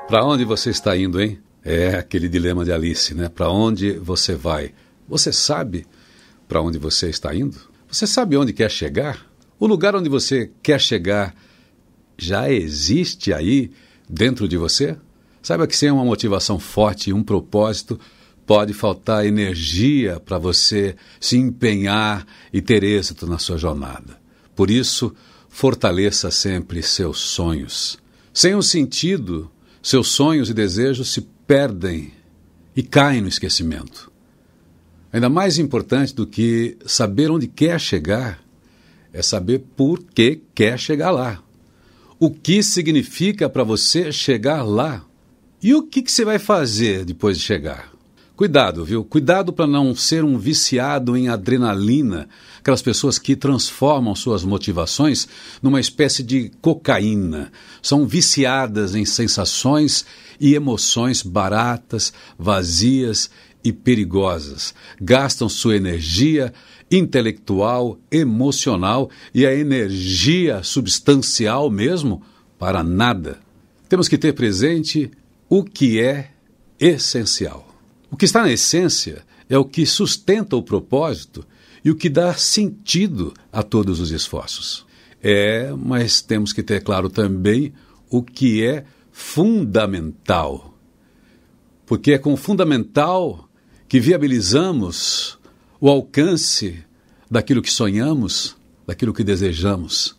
Para onde você está indo, hein? É aquele dilema de Alice, né? Para onde você vai? Você sabe para onde você está indo? Você sabe onde quer chegar? O lugar onde você quer chegar já existe aí dentro de você? Saiba que sem uma motivação forte e um propósito, pode faltar energia para você se empenhar e ter êxito na sua jornada. Por isso, fortaleça sempre seus sonhos. Sem um sentido, seus sonhos e desejos se perdem e caem no esquecimento. Ainda mais importante do que saber onde quer chegar é saber por que quer chegar lá. O que significa para você chegar lá? E o que você vai fazer depois de chegar? Cuidado, viu? Cuidado para não ser um viciado em adrenalina, aquelas pessoas que transformam suas motivações numa espécie de cocaína. São viciadas em sensações e emoções baratas, vazias e perigosas. Gastam sua energia intelectual, emocional e a energia substancial mesmo para nada. Temos que ter presente o que é essencial. O que está na essência é o que sustenta o propósito e o que dá sentido a todos os esforços. Mas temos que ter claro também o que é fundamental. Porque é com o fundamental que viabilizamos o alcance daquilo que sonhamos, daquilo que desejamos.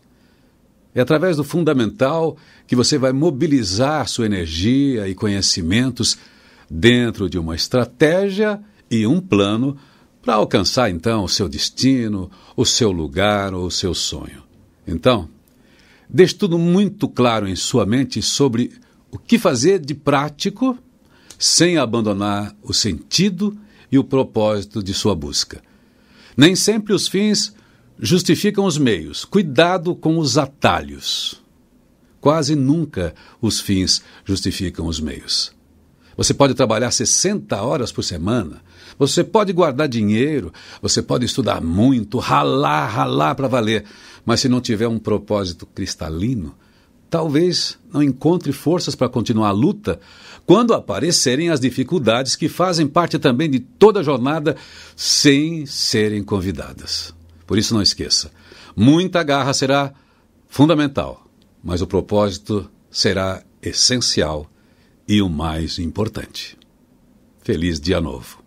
É através do fundamental que você vai mobilizar sua energia e conhecimentos dentro de uma estratégia e um plano para alcançar, então, o seu destino, o seu lugar ou o seu sonho. Então, deixe tudo muito claro em sua mente sobre o que fazer de prático sem abandonar o sentido e o propósito de sua busca. Nem sempre os fins justificam os meios. Cuidado com os atalhos. Quase nunca os fins justificam os meios. Você pode trabalhar 60 horas por semana, você pode guardar dinheiro, você pode estudar muito, ralar para valer, mas se não tiver um propósito cristalino, talvez não encontre forças para continuar a luta quando aparecerem as dificuldades que fazem parte também de toda a jornada sem serem convidadas. Por isso não esqueça, muita garra será fundamental, mas o propósito será essencial e o mais importante. Feliz Dia Novo!